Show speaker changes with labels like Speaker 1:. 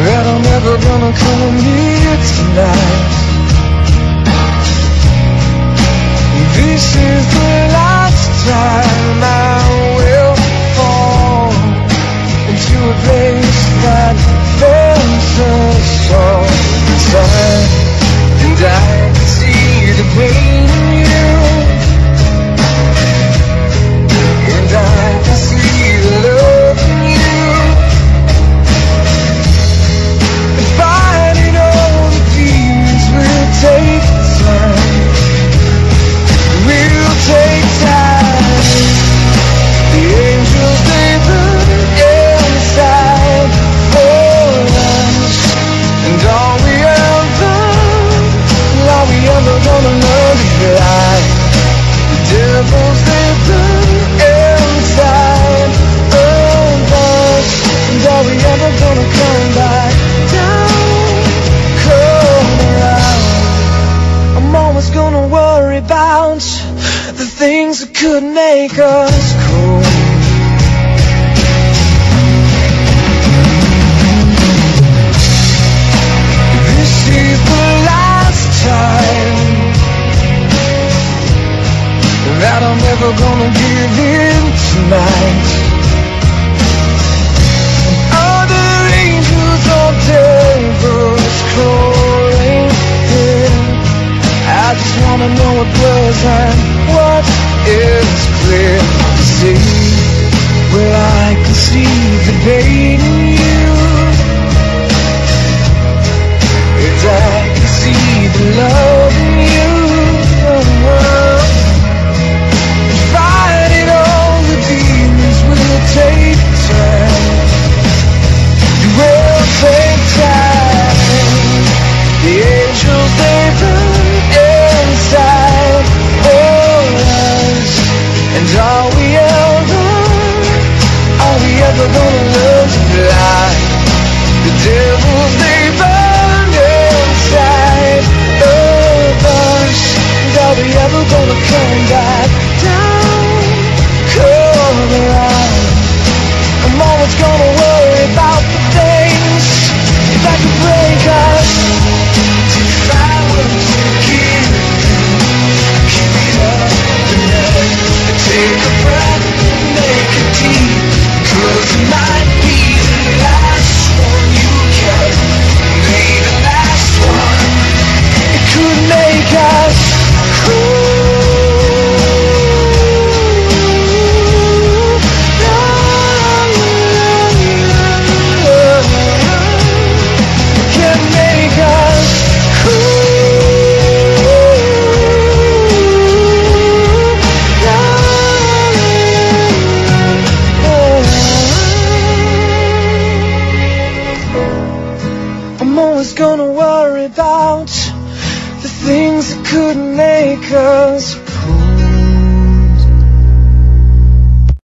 Speaker 1: that I'm never gonna come here tonight. This is the last time I will fall into a place that burns us all inside. And I can see the pain in you, and I can see the love in you. And fighting all the demons will take time. Will take time. The angels, they burn inside for us. And all we ever gonna learn to fly. The devils, they burn inside of us. And all we ever gonna come back down, come around. I'm always gonna worry about the things that could make us cool. This is the last time that I'm ever gonna give in tonight. Other angels or devils calling in. I just wanna know what was and what is clear to see. Well, I can see the baby